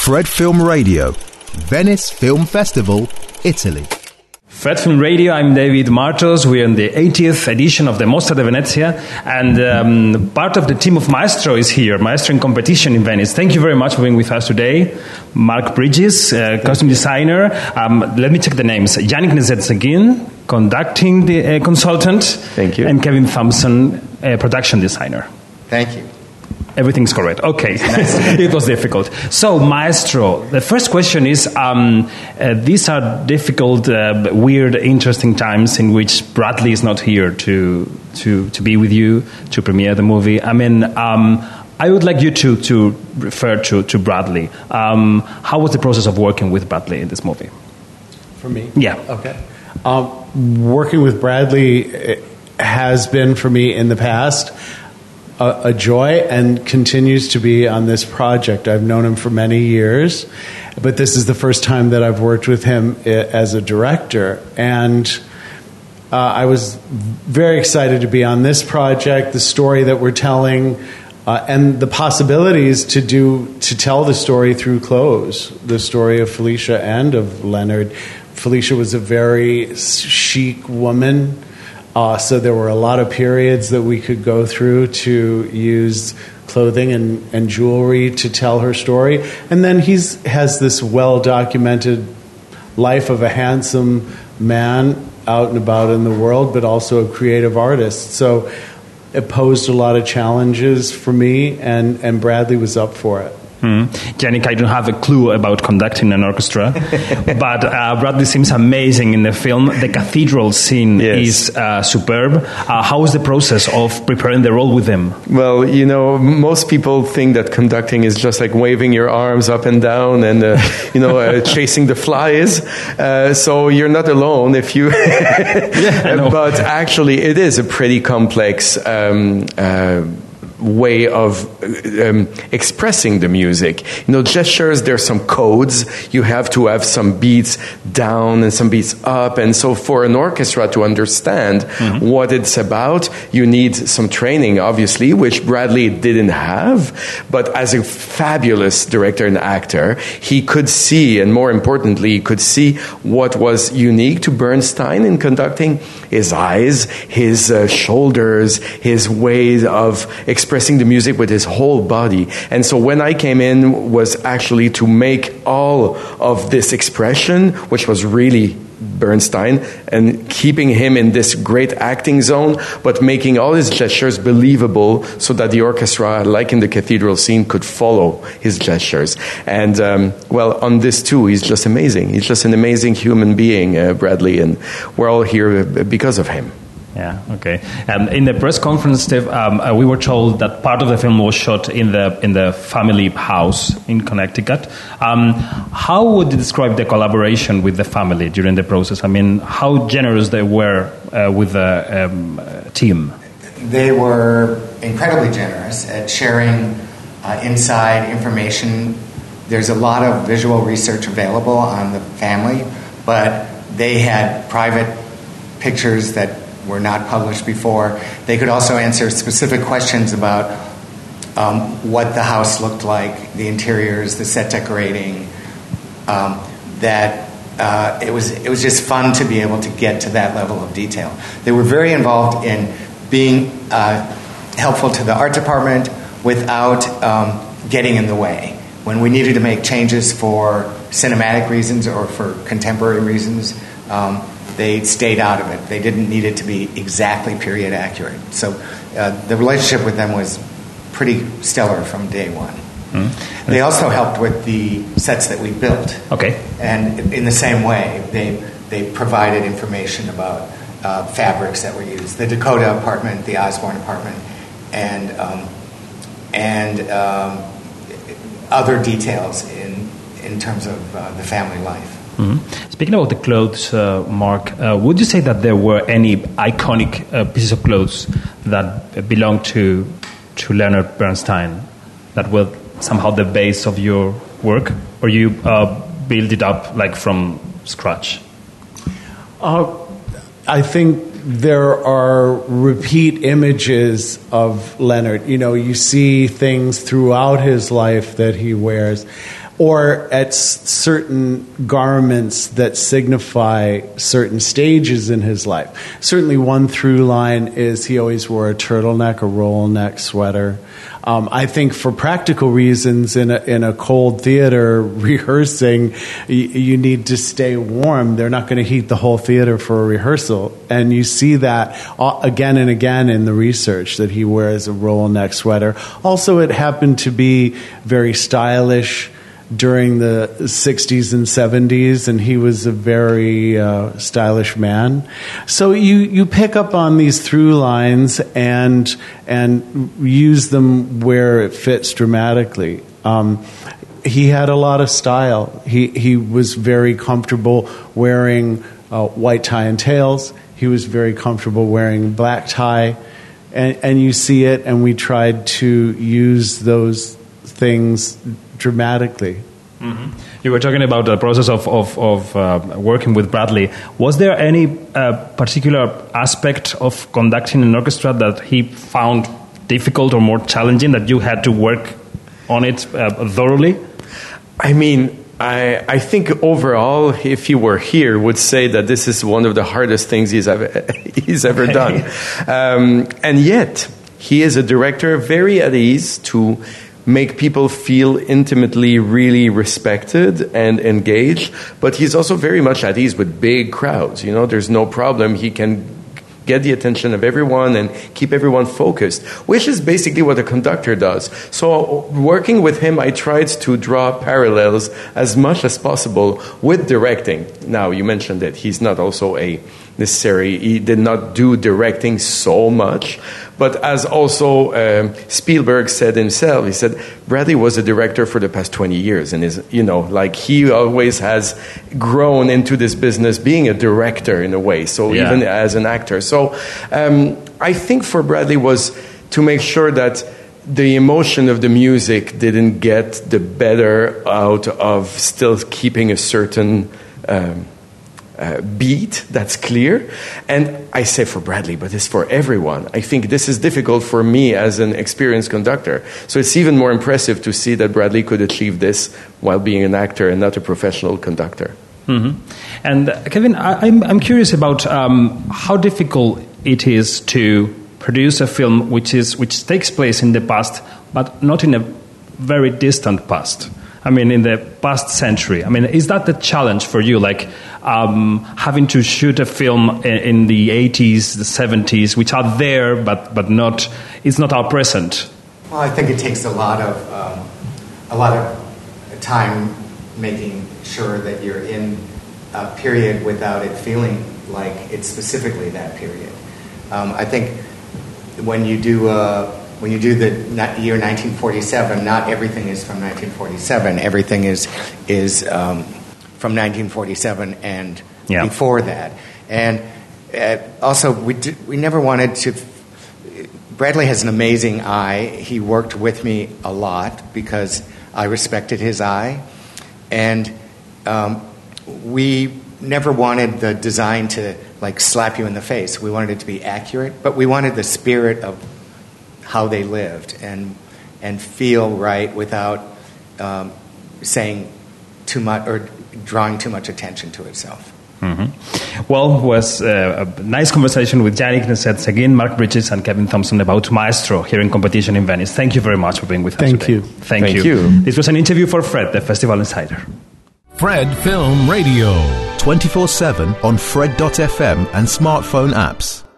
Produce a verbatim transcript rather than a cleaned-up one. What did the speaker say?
Fred Film Radio, Venice Film Festival, Italy. Fred Film Radio, I'm David Martos. We're in the eightieth edition of the Mostra di Venezia, and um, part of the team of Maestro is here, Maestro in competition in Venice. Thank you very much for being with us today. Mark Bridges, uh, costume designer. Um, let me check the names. Yannick Nezet-Seguin, conducting the, uh, consultant. Thank you. And Kevin Thompson, uh, production designer. Thank you. Everything's correct. Okay. It was difficult. So, Maestro, the first question is, um, uh, these are difficult, uh, weird, interesting times in which Bradley is not here to to, to be with you, to premiere the movie. I mean, um, I would like you to, to refer to, to Bradley. Um, how was the process of working with Bradley in this movie? For me? Yeah. Okay. Um, working with Bradley has been, for me in the past, a, a joy, and continues to be on this project. I've known him for many years, but this is the first time that I've worked with him as a director. And uh, I was very excited to be on this project, the story that we're telling, uh, and the possibilities to do to tell the story through clothes, the story of Felicia and of Leonard. Felicia was a very chic woman. Uh, so there were a lot of periods that we could go through to use clothing and, and jewelry to tell her story. And then he has this well-documented life of a handsome man out and about in the world, but also a creative artist. So it posed a lot of challenges for me, and, and Bradley was up for it. Mm. Yannick, I don't have a clue about conducting an orchestra, but uh, Bradley seems amazing in the film. The cathedral scene yes. is uh, superb. Uh, how was the process of preparing the role with him? Well, you know, most people think that conducting is just like waving your arms up and down and, uh, you know, uh, chasing the flies. Uh, so you're not alone if you... yeah, but actually, it is a pretty complex... Um, uh, way of um, expressing the music. You know, gestures, there's some codes. You have to have some beats down and some beats up. And so for an orchestra to understand mm-hmm. what it's about, you need some training, obviously, which Bradley didn't have. But as a fabulous director and actor, he could see, and more importantly, he could see what was unique to Bernstein in conducting: his eyes, his uh, shoulders, his way of expressing expressing the music with his whole body. And so when I came in was actually to make all of this expression, which was really Bernstein, and keeping him in this great acting zone, but making all his gestures believable so that the orchestra, like in the cathedral scene, could follow his gestures. And, um, well, on this too, he's just amazing. He's just an amazing human being, uh, Bradley, and we're all here because of him. Yeah, okay. Um, in the press conference, Steve, um, uh, we were told that part of the film was shot in the in the family house in Connecticut. Um, how would you describe the collaboration with the family during the process? I mean, how generous they were uh, with the um, team? They were incredibly generous at sharing uh, inside information. There's a lot of visual research available on the family, but they had private pictures that were not published before. They could also answer specific questions about um, what the house looked like, the interiors, the set decorating. Um, that uh, it was it was just fun to be able to get to that level of detail. They were very involved in being uh, helpful to the art department without um, getting in the way. When we needed to make changes for cinematic reasons or for contemporary reasons, um, they stayed out of it. They didn't need it to be exactly period accurate. So uh, the relationship with them was pretty stellar from day one. Mm-hmm. They also helped with the sets that we built. Okay. And in the same way, they they provided information about uh, fabrics that were used. The Dakota apartment, the Osborne apartment, and um, and um, other details in in terms of uh, the family life. Mm-hmm. Speaking about the clothes, uh, Mark, uh, would you say that there were any iconic uh, pieces of clothes that belonged to to Leonard Bernstein that were somehow the base of your work, or you uh, build it up like from scratch? Uh, I think there are repeat images of Leonard. You know, you see things throughout his life that he wears, or at s- certain garments that signify certain stages in his life. Certainly one through line is he always wore a turtleneck, a roll neck sweater. Um, I think for practical reasons, in a, in a cold theater rehearsing, y- you need to stay warm. They're not going to heat the whole theater for a rehearsal. And you see that again and again in the research, that he wears a roll neck sweater. Also, it happened to be very stylish during the sixties and seventies, and he was a very uh, stylish man. So you, you pick up on these through lines and and use them where it fits dramatically. Um, he had a lot of style. He he was very comfortable wearing uh, white tie and tails. He was very comfortable wearing black tie, and and you see it. And we tried to use those things dramatically. Mm-hmm. You were talking about the process of, of, of uh, working with Bradley. Was there any uh, particular aspect of conducting an orchestra that he found difficult or more challenging, that you had to work on it uh, thoroughly? I mean, I, I think overall, if he were here, would say that this is one of the hardest things he's ever, he's ever done. Um, and yet, he is a director very at ease to make people feel intimately really respected and engaged, but he's also very much at ease with big crowds. You know, there's no problem. He can get the attention of everyone and keep everyone focused, which is basically what a conductor does. So working with him, I tried to draw parallels as much as possible with directing. Now, you mentioned that he's not also a necessary, he did not do directing so much, but as also um, Spielberg said himself, he said, Bradley was a director for the past twenty years, and is, you know, like he always has grown into this business being a director in a way, so yeah. Even as an actor. So um, I think for Bradley was to make sure that the emotion of the music didn't get the better out of still keeping a certain um, Uh, beat that's clear. And I say for Bradley, but it's for everyone. I think this is difficult for me as an experienced conductor. So it's even more impressive to see that Bradley could achieve this while being an actor and not a professional conductor. Mm-hmm. And uh, Kevin, I, I'm, I'm curious about um, how difficult it is to produce a film which is which takes place in the past, but not in a very distant past. I mean, in the past century. I mean, is that the challenge for you? Like um, having to shoot a film in, in the eighties, the seventies, which are there, but but not. It's not our present. Well, I think it takes a lot of um, a lot of time making sure that you're in a period without it feeling like it's specifically that period. Um, I think when you do. Uh, When you do the year nineteen forty-seven, not everything is from nineteen forty-seven. Everything is is um, from nineteen forty-seven and yeah. before that. And uh, also, we did, we never wanted to. Bradley has an amazing eye. He worked with me a lot because I respected his eye, and um, we never wanted the design to like slap you in the face. We wanted it to be accurate, but we wanted the spirit of how they lived and and feel right without um, saying too much or drawing too much attention to itself. Mm-hmm. Well, it was uh, a nice conversation with Yannick Nesset-Seguin, Mark Bridges, and Kevin Thompson about Maestro here in Competition in Venice. Thank you very much for being with us Thank today. you. Thank, Thank you. you. This was an interview for Fred, the Festival Insider. Fred Film Radio. twenty-four seven on Fred dot f m and smartphone apps.